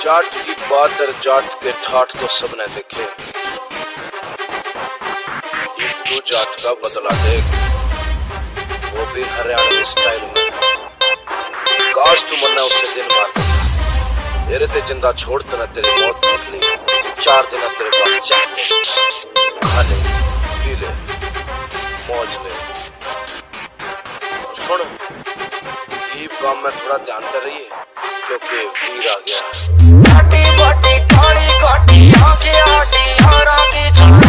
जाट की बादर जाट के ठाठ तो सबने देखे, एक तो जाट का बदला देख, वो भी हरियाणवी स्टाइल में। काश तू मरना उससे दिन मार देता, तेरे ते जिंदा छोड़ ना तेरी मौत निकली। 4 दिन तेरे पास चाहते, खा ले पी ले मौज ले। सुन, ये काम में थोड़ा ध्यान दे रही है क्योंकि वीर आ गया।